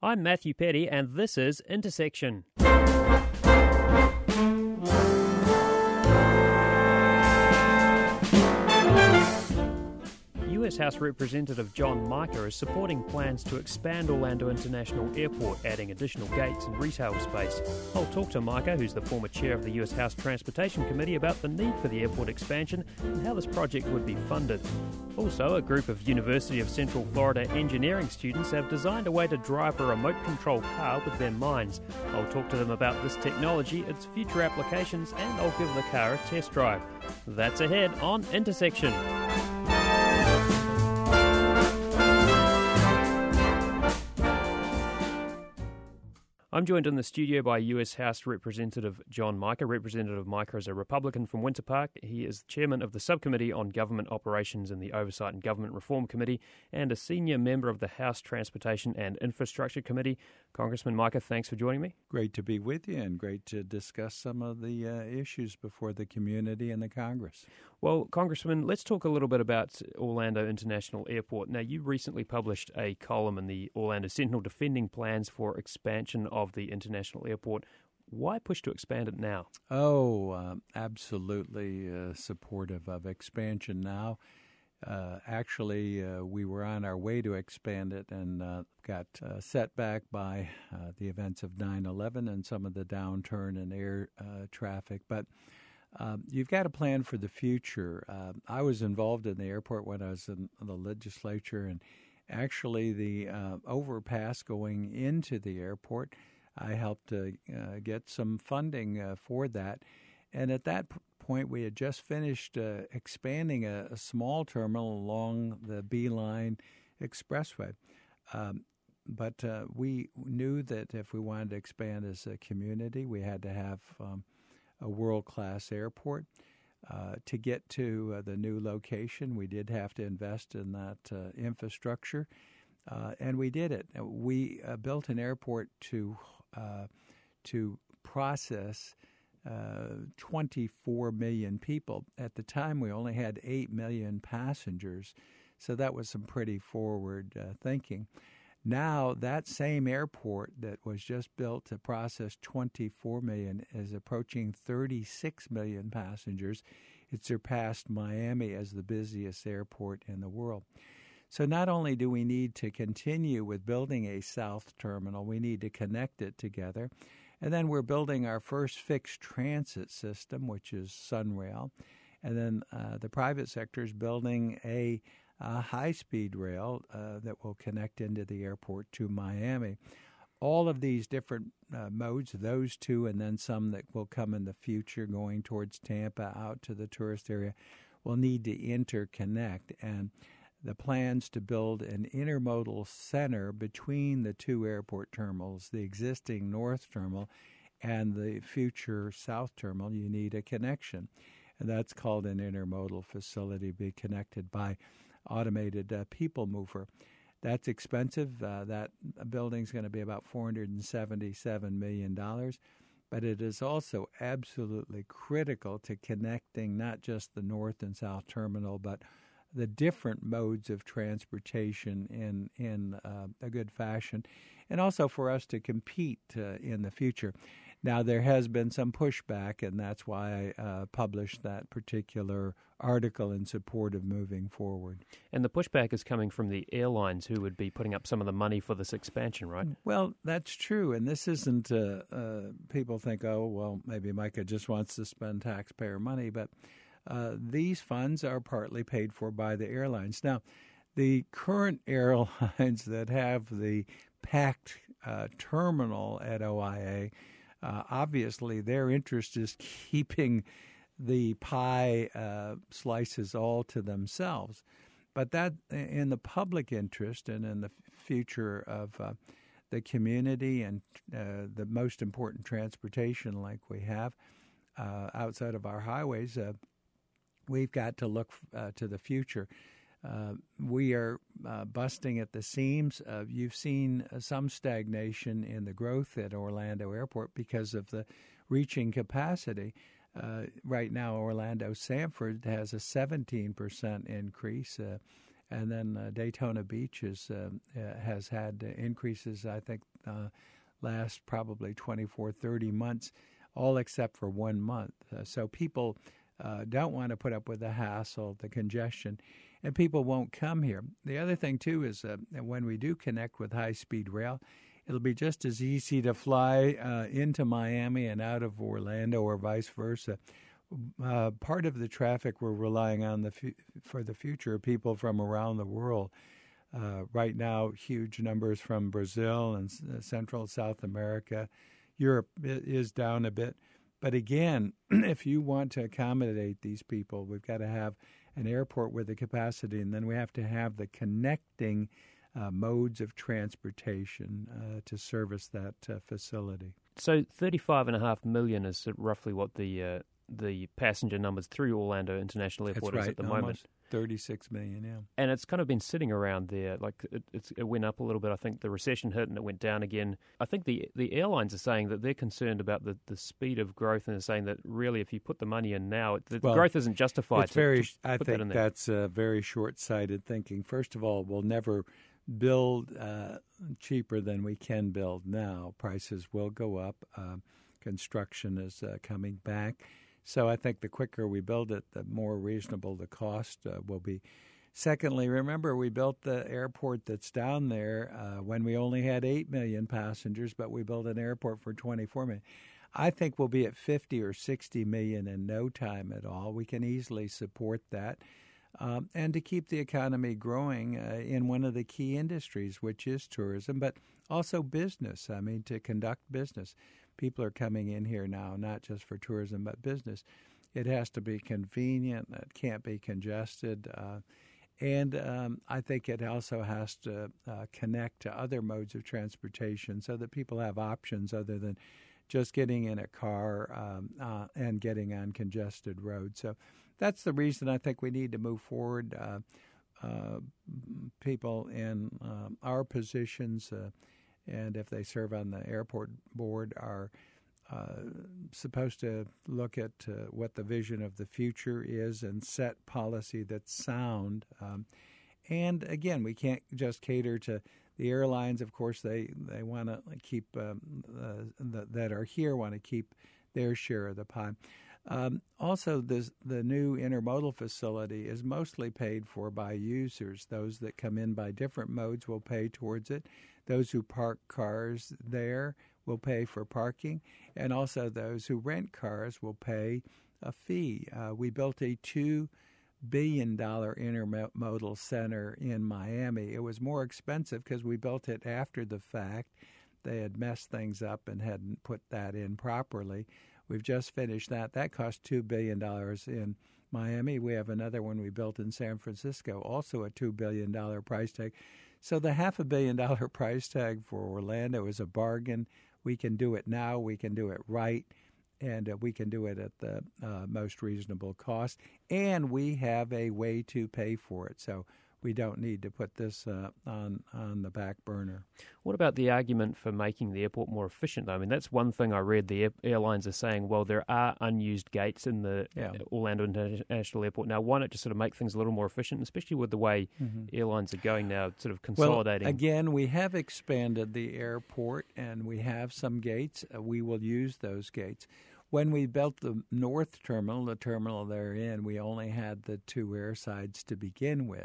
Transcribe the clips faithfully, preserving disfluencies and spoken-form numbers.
I'm Matthew Petty, and this is Intersection. U S House Representative John Mica is supporting plans to expand Orlando International Airport, adding additional gates and retail space. I'll talk to Mica, who's the former chair of the U S House Transportation Committee, about the need for the airport expansion and how this project would be funded. Also, a group of University of Central Florida engineering students have designed a way to drive a remote-controlled car with their minds. I'll talk to them about this technology, its future applications, and I'll give the car a test drive. That's ahead on Intersection. I'm joined in the studio by U S House Representative John Mica. Representative Mica is a Republican from Winter Park. He is chairman of the Subcommittee on Government Operations in the Oversight and Government Reform Committee and a senior member of the House Transportation and Infrastructure Committee. Congressman Mica, thanks for joining me. Great to be with you and great to discuss some of the uh, issues before the community and the Congress. Well, Congressman, let's talk a little bit about Orlando International Airport. Now, you recently published a column in the Orlando Sentinel defending plans for expansion of the international airport. Why push to expand it now? Oh, uh, absolutely uh, supportive of expansion now. Uh, actually, uh, we were on our way to expand it and uh, got uh, set back by uh, the events of nine eleven and some of the downturn in air uh, traffic. But Um, you've got to plan for the future. Uh, I was involved in the airport when I was in the legislature, and actually the uh, overpass going into the airport, I helped uh, uh, get some funding uh, for that. And at that p- point, we had just finished uh, expanding a, a small terminal along the Beeline Expressway. Um, but uh, we knew that if we wanted to expand as a community, we had to have um, a world-class airport. Uh, to get to uh, the new location, we did have to invest in that uh, infrastructure, uh, and we did it. We uh, built an airport to uh, to process uh, twenty-four million people. At the time, we only had eight million passengers, so that was some pretty forward uh, thinking. Now, that same airport that was just built to process twenty-four million is approaching thirty-six million passengers. It surpassed Miami as the busiest airport in the world. So not only do we need to continue with building a south terminal, we need to connect it together. And then we're building our first fixed transit system, which is Sunrail. And then uh, the private sector is building a a high-speed rail uh, that will connect into the airport to Miami. All of these different uh, modes, those two and then some that will come in the future going towards Tampa out to the tourist area, will need to interconnect. And the plans to build an intermodal center between the two airport terminals, the existing north terminal and the future south terminal, you need a connection. And that's called an intermodal facility, be connected by automated uh, people mover. That's expensive. Uh, that building's going to be about four hundred seventy-seven million dollars, but it is also absolutely critical to connecting not just the north and south terminal, but the different modes of transportation in in uh, a good fashion, and also for us to compete uh, in the future. Now, there has been some pushback, and that's why I uh, published that particular article in support of moving forward. And the pushback is coming from the airlines who would be putting up some of the money for this expansion, right? Well, that's true, and this isn't, uh, uh, people think, oh, well, maybe Mica just wants to spend taxpayer money, but uh, these funds are partly paid for by the airlines. Now, the current airlines that have the packed uh, terminal at O I A, Uh, obviously, their interest is keeping the pie uh, slices all to themselves. But that, in the public interest and in the future of uh, the community and uh, the most important transportation like we have uh, outside of our highways, uh, we've got to look uh, to the future. Uh, we are uh, busting at the seams. Uh, you've seen uh, some stagnation in the growth at Orlando Airport because of the reaching capacity. Uh, right now, Orlando Sanford has a seventeen percent increase, uh, And then uh, Daytona Beach is, uh, uh, has had uh, increases, I think, uh, last probably twenty-four, thirty months, all except for one month. Uh, so people uh, don't want to put up with the hassle, the congestion, and people won't come here. The other thing, too, is uh, when we do connect with high-speed rail, it'll be just as easy to fly uh, into Miami and out of Orlando or vice versa. Uh, part of the traffic we're relying on the fu- for the future are people from around the world. Uh, right now, huge numbers from Brazil and uh, Central South America. Europe is down a bit. But again, if you want to accommodate these people, we've got to have an airport with the capacity, and then we have to have the connecting uh, modes of transportation uh, to service that uh, facility. So thirty-five and a half million is roughly what the uh, the passenger numbers through Orlando International Airport That's right. is at the Almost moment. thirty-six million, yeah. And it's kind of been sitting around there. Like it, it's, it went up a little bit. I think the recession hit and it went down again. I think the the airlines are saying that they're concerned about the, the speed of growth, and they're saying that really if you put the money in now, the well, growth isn't justified. It's to, very, to I put think that in there. that's uh, very short-sighted thinking. First of all, we'll never build uh, cheaper than we can build now. Prices will go up. Uh, construction is uh, coming back. So I think the quicker we build it, the more reasonable the cost uh, will be. Secondly, remember we built the airport that's down there uh, when we only had eight million passengers, but we built an airport for twenty-four million. I think we'll be at fifty or sixty million in no time at all. We can easily support that. Um, and to keep the economy growing uh, in one of the key industries, which is tourism, but also business. I mean, to conduct business. People are coming in here now, not just for tourism, but business. It has to be convenient. It can't be congested. Uh, and um, I think it also has to uh, connect to other modes of transportation so that people have options other than just getting in a car um, uh, and getting on congested roads. So that's the reason I think we need to move forward. Uh, uh, people in uh, our positions, uh, and if they serve on the airport board, are uh, supposed to look at uh, what the vision of the future is and set policy that's sound. Um, and again, we can't just cater to the airlines. Of course, they, they want to keep, um, uh, the, that are here want to keep their share of the pie. Um, also, this, the new intermodal facility is mostly paid for by users. Those that come in by different modes will pay towards it. Those who park cars there will pay for parking, and also those who rent cars will pay a fee. Uh, we built a two billion dollars intermodal center in Miami. It was more expensive because we built it after the fact. They had messed things up and hadn't put that in properly. We've just finished that. That cost two billion dollars in Miami. We have another one we built in San Francisco, also a two billion dollars price tag. So the half a billion dollar price tag for Orlando is a bargain. We can do it now. We can do it right. And uh, we can do it at the uh, most reasonable cost. And we have a way to pay for it. So we don't need to put this uh, on on the back burner. What about the argument for making the airport more efficient, though? I mean, that's one thing I read. The air- airlines are saying, well, there are unused gates in the yeah. Orlando International Airport. Now, why not just sort of make things a little more efficient, especially with the way mm-hmm. airlines are going now, sort of consolidating? Well, again, we have expanded the airport, and we have some gates. Uh, we will use those gates. When we built the north terminal, the terminal they're in, we only had the two air sides to begin with.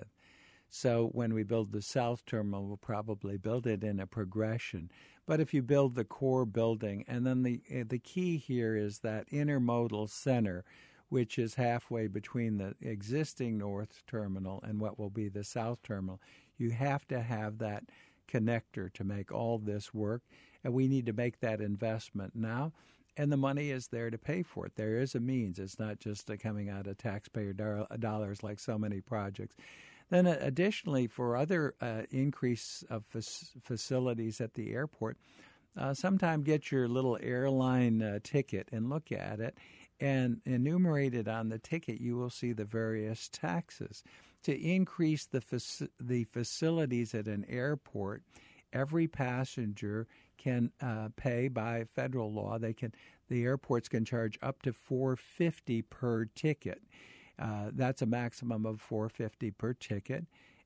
So when we build the south terminal, we'll probably build it in a progression. But if you build the core building, and then the the key here is that intermodal center, which is halfway between the existing north terminal and what will be the south terminal, you have to have that connector to make all this work. And we need to make that investment now. And the money is there to pay for it. There is a means. It's not just coming out of taxpayer dollars like so many projects. Then uh, additionally, for other uh, increase of f- facilities at the airport, uh, sometime get your little airline uh, ticket and look at it, and enumerated on the ticket, you will see the various taxes. To increase the fac- the facilities at an airport, every passenger can uh, pay by federal law. They can the airports can charge up to four hundred fifty dollars per ticket. Uh, that's a maximum of four hundred fifty dollars per ticket.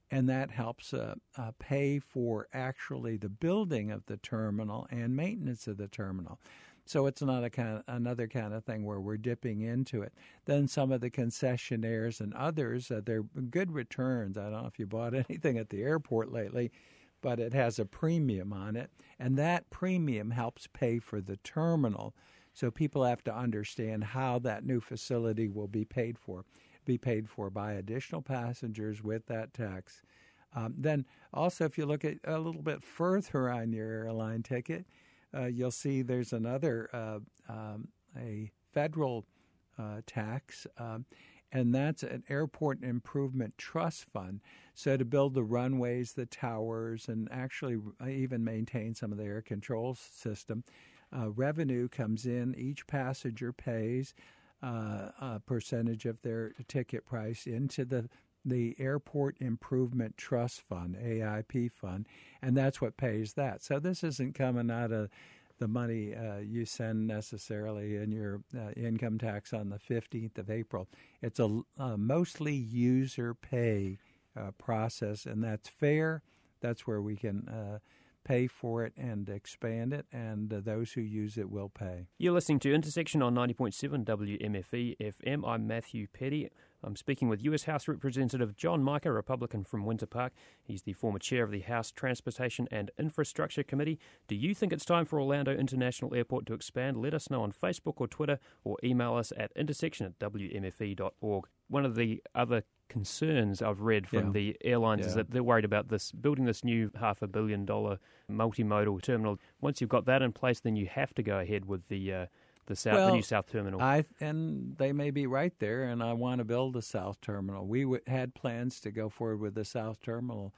and that helps uh, uh, pay for actually the building of the terminal and maintenance of the terminal. So it's not a kind of, another kind of thing where we're dipping into it. Then some of the concessionaires and others, uh, they're good returns. I don't know if you bought anything at the airport lately, but it has a premium on it, and that premium helps pay for the terminal. So people have to understand how that new facility will be paid for, be paid for by additional passengers with that tax. Um, then also, if you look at a little bit further on your airline ticket, uh, you'll see there's another uh, um, a federal uh, tax, um, and that's an airport improvement trust fund. So to build the runways, the towers, and actually even maintain some of the air control system, uh, revenue comes in. Each passenger pays uh, a percentage of their ticket price into the the Airport Improvement Trust Fund, A I P fund, and that's what pays that. So this isn't coming out of the money uh, you send necessarily in your uh, income tax on the fifteenth of April. It's a, a mostly user pay uh, process, and that's fair. That's where we can uh, pay for it and expand it, and uh, those who use it will pay. You're listening to Intersection on ninety point seven W M F E F M. I'm Matthew Petty. I'm speaking with U S House Representative John Mica, Republican from Winter Park. He's the former chair of the House Transportation and Infrastructure Committee. Do you think it's time for Orlando International Airport to expand? Let us know on Facebook or Twitter, or email us at intersection at w m f e dot org. One of the other concerns I've read from yeah. the airlines yeah. is that they're worried about this building this new half a billion dollar multimodal terminal. Once you've got that in place, then you have to go ahead with the uh, the south, well, the new south terminal. I and they may be right there, and I want to build a south terminal. We w- had plans to go forward with the south terminal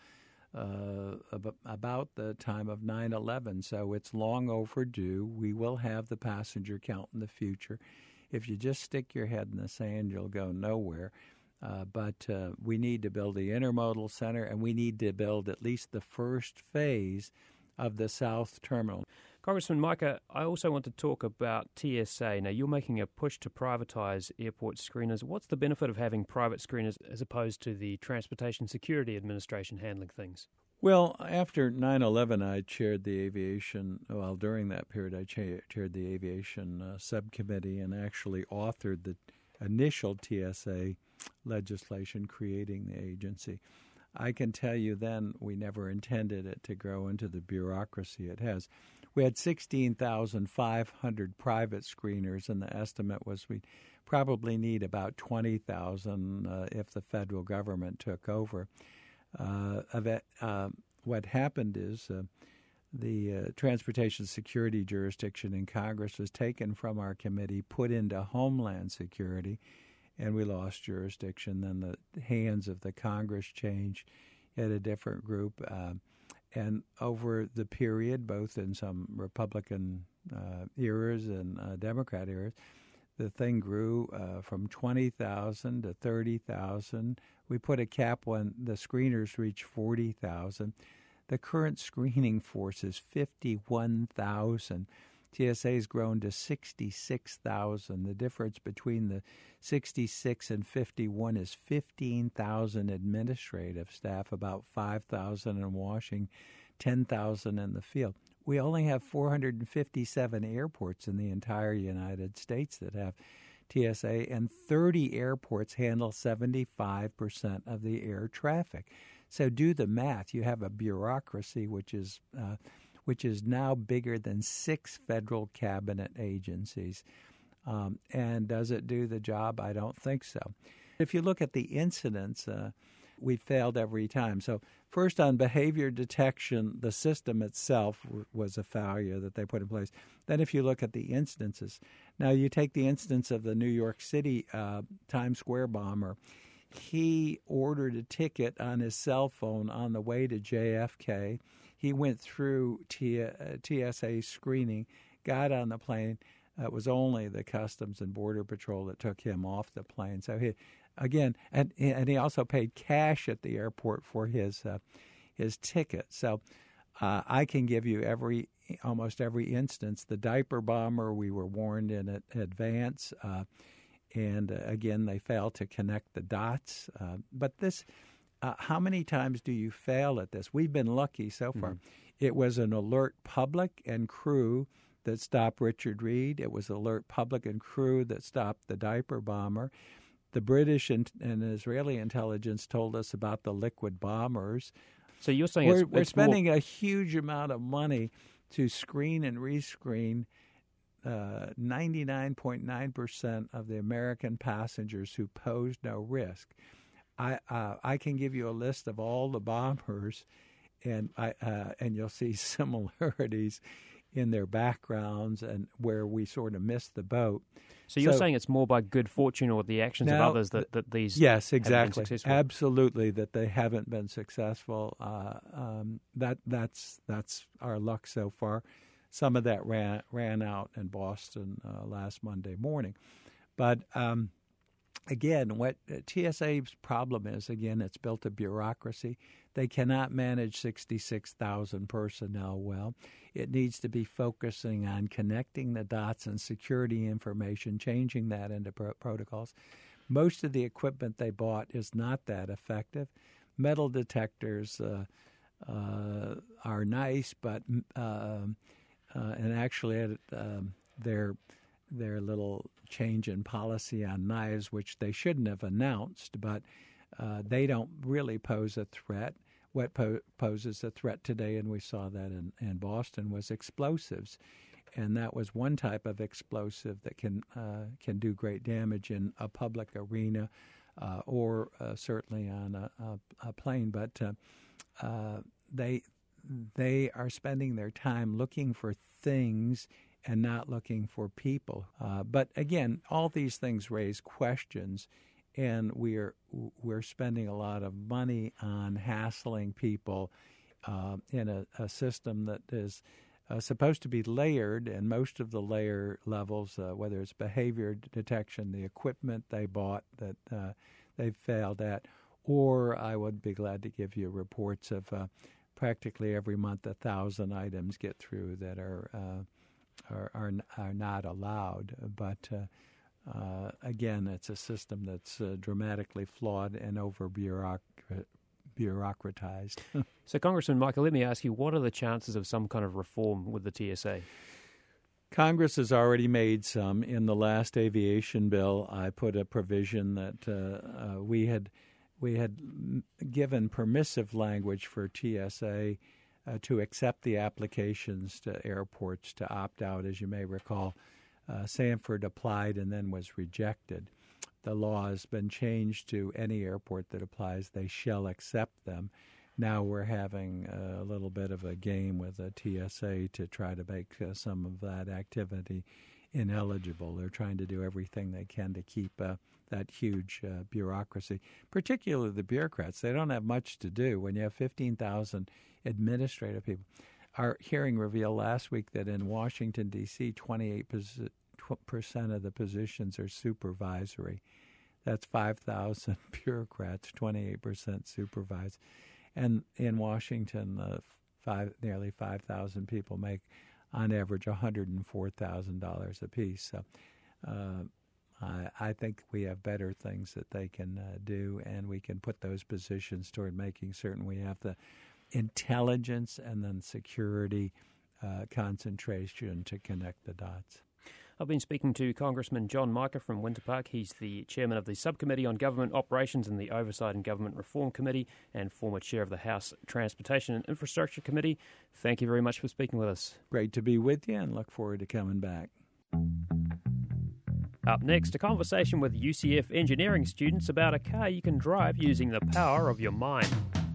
uh, ab- about the time of nine eleven, so it's long overdue. We will have the passenger count in the future. If you just stick your head in the sand, you'll go nowhere. Uh, but uh, we need to build the intermodal center, and we need to build at least the first phase of the south terminal. Congressman Mica, I also want to talk about T S A. Now, you're making a push to privatise airport screeners. What's the benefit of having private screeners as opposed to the Transportation Security Administration handling things? Well, after nine eleven, I chaired the aviation, well, during that period, I cha- chaired the aviation uh, subcommittee and actually authored the initial T S A legislation creating the agency. I can tell you then we never intended it to grow into the bureaucracy it has. We had sixteen thousand five hundred private screeners, and the estimate was we'd probably need about twenty thousand uh, if the federal government took over. Uh, uh, what happened is uh, the uh, Transportation Security jurisdiction in Congress was taken from our committee, put into Homeland Security, and we lost jurisdiction. Then the hands of the Congress changed at a different group. Uh, and over the period, both in some Republican uh, eras and uh, Democrat eras, the thing grew uh, from twenty thousand to thirty thousand. We put a cap when the screeners reached forty thousand. The current screening force is fifty-one thousand. T S A has grown to sixty-six thousand. The difference between the sixty-six and fifty-one is fifteen thousand administrative staff, about five thousand in Washington, ten thousand in the field. We only have four hundred fifty-seven airports in the entire United States that have T S A, and thirty airports handle seventy-five percent of the air traffic. So do the math. You have a bureaucracy which is uh, which is now bigger than six federal cabinet agencies. Um, and does it do the job? I don't think so. If you look at the incidents, uh, we failed every time. So first on behavior detection, the system itself w- was a failure that they put in place. Then if you look at the instances, now you take the instance of the New York City uh, Times Square bomber. He ordered a ticket on his cell phone on the way to J F K. He went through T- uh, T S A screening, got on the plane. Uh, it was only the Customs and Border Patrol that took him off the plane. So he, again, and and he also paid cash at the airport for his uh, his ticket. So uh, I can give you every almost every instance. The diaper bomber, we were warned in advance, uh, and uh, again they failed to connect the dots. Uh, but this. uh, how many times do you fail at this? We've been lucky so far. Mm-hmm. It was an alert public and crew that stopped Richard Reed. It was alert public and crew that stopped the diaper bomber. The British and, and Israeli intelligence told us about the liquid bombers. So you're saying we're, it's, we're it's spending more... a huge amount of money to screen and rescreen uh, ninety-nine point nine percent of the American passengers who pose no risk. I uh, I can give you a list of all the bombers, and I uh, and you'll see similarities in their backgrounds and where we sort of missed the boat. So you're so, saying it's more by good fortune or the actions now, of others that, that these yes, exactly, have been successful? Absolutely, that they haven't been successful. Uh, um, that that's that's our luck so far. Some of that ran ran out in Boston uh, last Monday morning, but um, again, what T S A's problem is, again, it's built a bureaucracy. They cannot manage sixty-six thousand personnel well. It needs to be focusing on connecting the dots and security information, changing that into pro- protocols. Most of the equipment they bought is not that effective. Metal detectors uh, uh, are nice, but uh, uh, and actually um, their their little change in policy on knives, which they shouldn't have announced, but uh, they don't really pose a threat. What po- poses a threat today, and we saw that in, in Boston, was explosives. And that was one type of explosive that can uh, can do great damage in a public arena uh, or uh, certainly on a, a, a plane. But uh, uh, they they are spending their time looking for things and not looking for people. Uh, but again, all these things raise questions, and we're we're spending a lot of money on hassling people uh, in a, a system that is uh, supposed to be layered, and most of the layer levels, uh, whether it's behavior detection, the equipment they bought that uh, they've failed at, or I would be glad to give you reports of uh, practically every month a thousand items get through that are uh, are, are are not allowed. But uh, uh, again, it's a system that's uh, dramatically flawed and over bureaucrat- bureaucratized. So, Congressman Michael, let me ask you, what are the chances of some kind of reform with the T S A? Congress has already made some. In the last aviation bill, I put a provision that uh, uh, we had we had given permissive language for T S A uh, to accept the applications to airports to opt out. As you may recall, uh, Sanford applied and then was rejected. The law has been changed to any airport that applies, they shall accept them. Now we're having a little bit of a game with the T S A to try to make uh, some of that activity ineligible. They're trying to do everything they can to keep uh, that huge uh, bureaucracy, particularly the bureaucrats. They don't have much to do when you have fifteen thousand administrative people. Our hearing revealed last week that in Washington, D C, twenty-eight percent of the positions are supervisory. That's five thousand bureaucrats, twenty-eight percent supervise. And in Washington, uh, five, nearly five thousand people make, on average, one hundred four thousand dollars apiece. So uh, I, I think we have better things that they can uh, do, and we can put those positions toward making certain we have the intelligence and then security uh, concentration to connect the dots. I've been speaking to Congressman John Mica from Winter Park. He's the chairman of the Subcommittee on Government Operations and the Oversight and Government Reform Committee and former chair of the House Transportation and Infrastructure Committee. Thank you very much for speaking with us. Great to be with you and look forward to coming back. Up next, a conversation with U C F engineering students about a car you can drive using the power of your mind.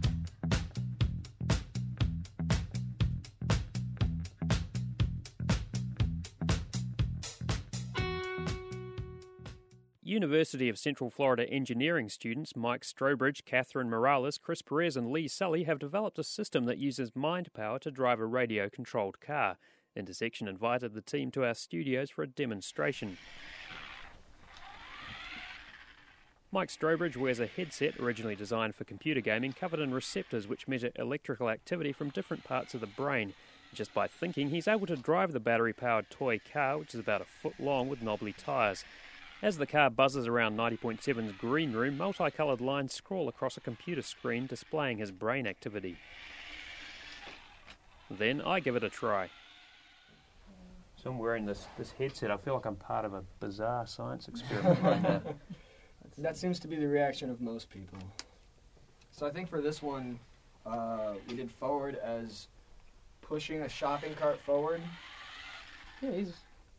University of Central Florida engineering students Mike Strobridge, Catherine Morales, Chris Perez and Lee Sully have developed a system that uses mind power to drive a radio-controlled car. Intersection invited the team to our studios for a demonstration. Mike Strobridge wears a headset originally designed for computer gaming, covered in receptors which measure electrical activity from different parts of the brain. Just by thinking, he's able to drive the battery-powered toy car, which is about a foot long with knobbly tyres. As the car buzzes around ninety point seven's green room, multicoloured lines scroll across a computer screen displaying his brain activity. Then I give it a try. So I'm wearing this, this headset. I feel like I'm part of a bizarre science experiment right now. That seems to be the reaction of most people. So I think for this one, uh, we did forward as pushing a shopping cart forward. Yeah, he's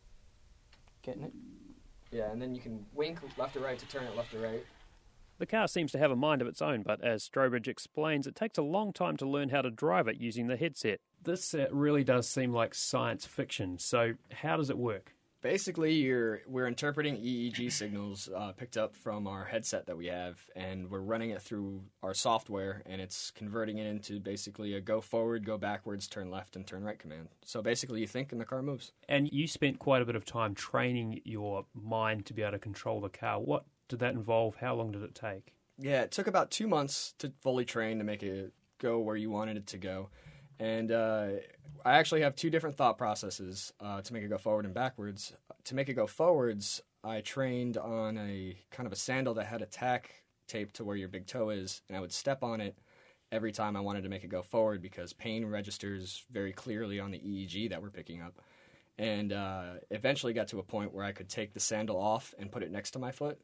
getting it. Yeah, and then you can wink left or right to turn it left or right. The car seems to have a mind of its own, but as Strobridge explains, it takes a long time to learn how to drive it using the headset. This uh, really does seem like science fiction, so how does it work? Basically, you're we're interpreting E E G signals uh, picked up from our headset that we have, and we're running it through our software, and it's converting it into basically a go forward, go backwards, turn left, and turn right command. So basically, you think and the car moves. And you spent quite a bit of time training your mind to be able to control the car. What did that involve? How long did it take? Yeah, it took about two months to fully train to make it go where you wanted it to go. And uh, I actually have two different thought processes uh, to make it go forward and backwards. To make it go forwards, I trained on a kind of a sandal that had a tack taped to where your big toe is, and I would step on it every time I wanted to make it go forward because pain registers very clearly on the E E G that we're picking up. And uh, eventually got to a point where I could take the sandal off and put it next to my foot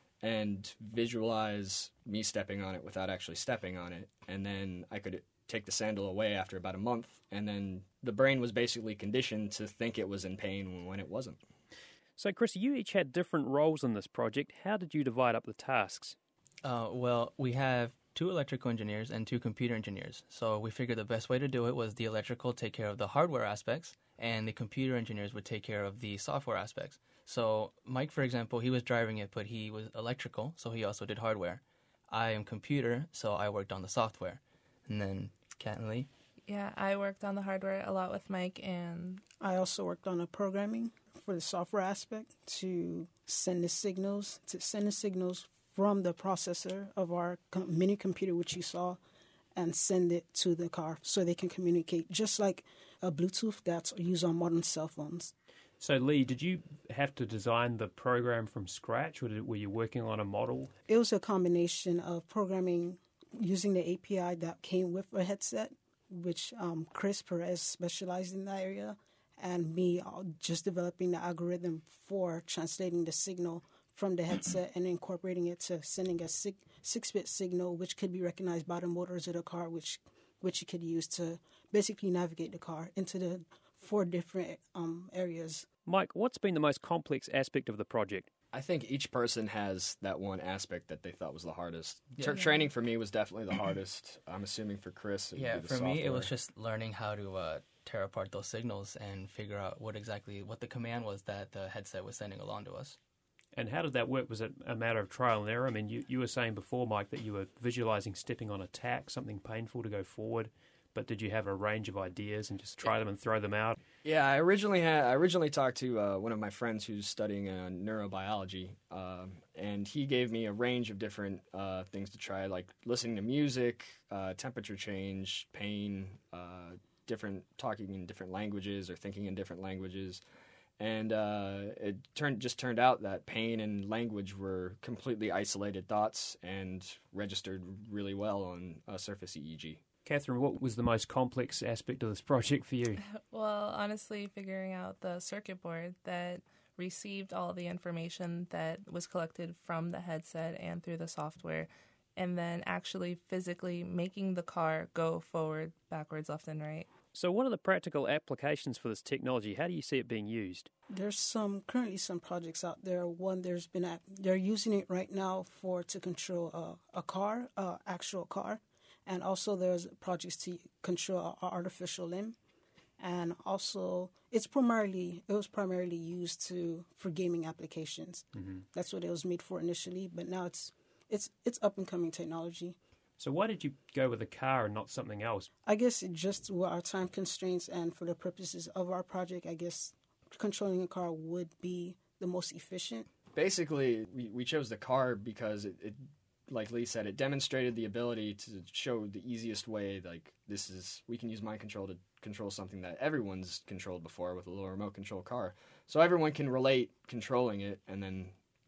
and visualize me stepping on it without actually stepping on it. And then I could take the sandal away after about a month, and then the brain was basically conditioned to think it was in pain when it wasn't. So, Chris, you each had different roles in this project. How did you divide up the tasks? Uh, well, we have two electrical engineers and two computer engineers. So we figured the best way to do it was the electrical take care of the hardware aspects, and the computer engineers would take care of the software aspects. So Mike, for example, he was driving it, but he was electrical, so he also did hardware. I am computer, so I worked on the software. And then Kat and Lee? Yeah, I worked on the hardware a lot with Mike, and I also worked on the programming for the software aspect to send the signals, to send the signals from the processor of our com- mini computer, which you saw, and send it to the car so they can communicate, just like a Bluetooth that's used on modern cell phones. So, Lee, did you have to design the program from scratch, or did, were you working on a model? It was a combination of programming using the A P I that came with a headset, which um, Chris Perez specialized in that area, and me uh, just developing the algorithm for translating the signal from the headset and incorporating it to sending a six, six-bit signal, which could be recognized by the motors of the car, which which you could use to basically navigate the car into the four different um, areas. Mike, what's been the most complex aspect of the project? I think each person has that one aspect that they thought was the hardest. Yeah. Tra- training for me was definitely the hardest. I'm assuming for Chris, it would Yeah, be the for software. me, it was just learning how to uh, tear apart those signals and figure out what exactly, what the command was that the headset was sending along to us. And how did that work? Was it a matter of trial and error? I mean, you, you were saying before, Mike, that you were visualizing stepping on a tack, something painful to go forward. But did you have a range of ideas and just try them and throw them out? Yeah, I originally had. I originally talked to uh, one of my friends who's studying uh, neurobiology, um, and he gave me a range of different uh, things to try, like listening to music, uh, temperature change, pain, uh, different talking in different languages or thinking in different languages, and uh, it turned just turned out that pain and language were completely isolated thoughts and registered really well on a Surface E E G. Catherine, what was the most complex aspect of this project for you? well, honestly, figuring out the circuit board that received all the information that was collected from the headset and through the software, and then actually physically making the car go forward, backwards, left, and right. So what are the practical applications for this technology? How do you see it being used? There's some currently some projects out there. One, there's been a, they're using it right now for to control a, a car, a actual car. And also there's projects to control our artificial limb. And also it's primarily, it was primarily used to for gaming applications. Mm-hmm. That's what it was made for initially, but now it's it's it's up and coming technology. So why did you go with a car and not something else? I guess it just were our time constraints, and for the purposes of our project, I guess controlling a car would be the most efficient. Basically, we, we chose the car because it, it like Lee said, it demonstrated the ability to show the easiest way, like, this is, we can use mind control to control something that everyone's controlled before with a little remote control car. So everyone can relate controlling it, and then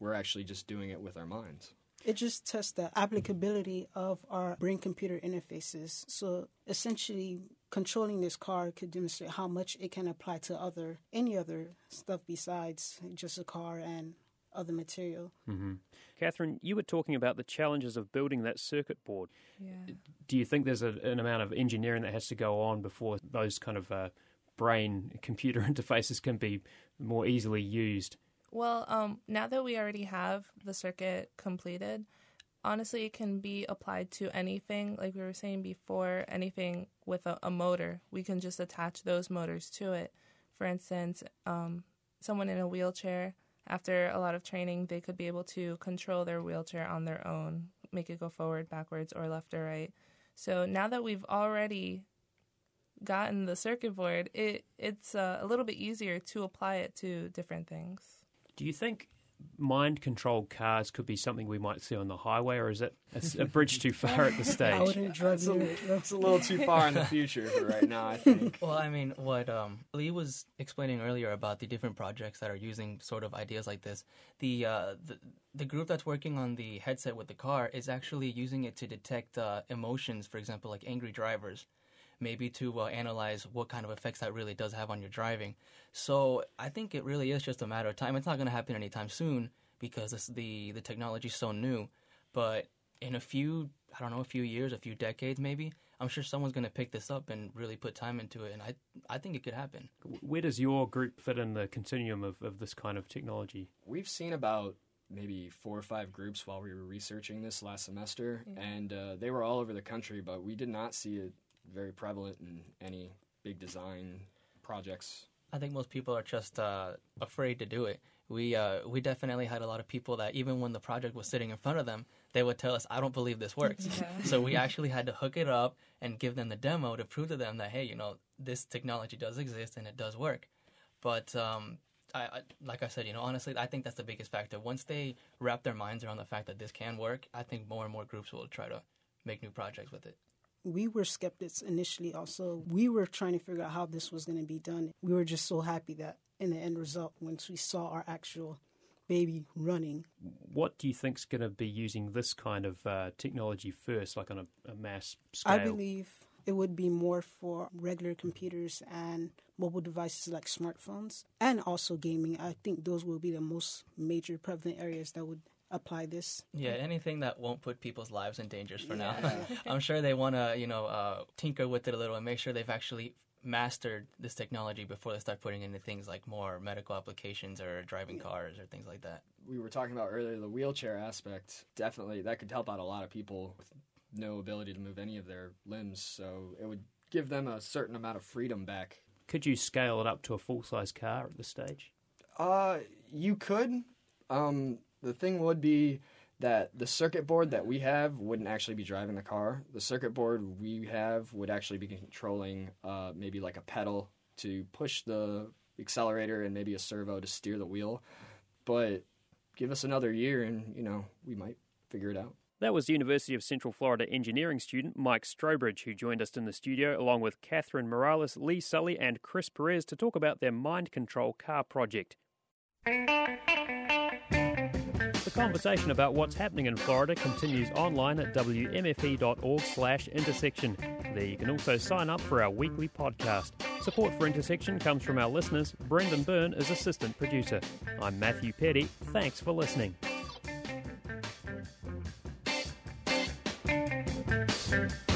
we're actually just doing it with our minds. It just tests the applicability of our brain-computer interfaces. So essentially, controlling this car could demonstrate how much it can apply to other any other stuff besides just a car and other material. Mm-hmm. Catherine, you were talking about the challenges of building that circuit board. Yeah. Do you think there's a, an amount of engineering that has to go on before those kind of uh, brain-computer interfaces can be more easily used? Well, um, now that we already have the circuit completed, honestly, it can be applied to anything, like we were saying before, anything with a, a motor. We can just attach those motors to it. For instance, um, someone in a wheelchair, after a lot of training, they could be able to control their wheelchair on their own, make it go forward, backwards, or left or right. So now that we've already gotten the circuit board, it it's uh, a little bit easier to apply it to different things. Do you think mind-controlled cars could be something we might see on the highway, or is it a, a bridge too far at this I stage? wouldn't drive It's a, near it. it's a little too far in the future for right now, I think. Well, I mean, what um, Lee was explaining earlier about the different projects that are using sort of ideas like this, the, uh, the the group that's working on the headset with the car is actually using it to detect uh, emotions, for example, like angry drivers, maybe to uh, analyze what kind of effects that really does have on your driving. So I think it really is just a matter of time. It's not going to happen anytime soon because this, the, the technology is so new. But in a few, I don't know, a few years, a few decades maybe, I'm sure someone's going to pick this up and really put time into it. And I I think it could happen. Where does your group fit in the continuum of, of this kind of technology? We've seen about maybe four or five groups while we were researching this last semester, Yeah. and uh, they were all over the country, but we did not see it very prevalent in any big design projects. I think most people are just uh, afraid to do it. We uh, we definitely had a lot of people that even when the project was sitting in front of them, they would tell us, I don't believe this works. Yeah. So we actually had to hook it up and give them the demo to prove to them that, hey, you know, this technology does exist and it does work. But um, I, I, like I said, you know, honestly, I think that's the biggest factor. Once they wrap their minds around the fact that this can work, I think more and more groups will try to make new projects with it. We were skeptics initially also. We were trying to figure out how this was going to be done. We were just so happy that in the end result, once we saw our actual baby running. What do you think's going to be using this kind of uh, technology first, like on a, a mass scale? I believe it would be more for regular computers and mobile devices like smartphones, and also gaming. I think those will be the most major prevalent areas that would apply this. Yeah, anything that won't put people's lives in danger for now. I'm sure they want to, you know, uh, tinker with it a little and make sure they've actually mastered this technology before they start putting into things like more medical applications or driving Yeah. cars or things like that. We were talking about earlier the wheelchair aspect. Definitely, that could help out a lot of people with no ability to move any of their limbs, so it would give them a certain amount of freedom back. Could you scale it up to a full-size car at this stage? Uh, you could. Um, the thing would be that the circuit board that we have wouldn't actually be driving the car. The circuit board we have would actually be controlling uh, maybe like a pedal to push the accelerator and maybe a servo to steer the wheel. But give us another year and, you know, we might figure it out. That was University of Central Florida engineering student Mike Strobridge, who joined us in the studio along with Catherine Morales, Lee Sully and Chris Perez to talk about their mind control car project. The conversation about what's happening in Florida continues online at w m f e dot org slash intersection. There you can also sign up for our weekly podcast. Support for Intersection comes from our listeners. Brendan Byrne is assistant producer. I'm Matthew Petty. Thanks for listening. Thank you.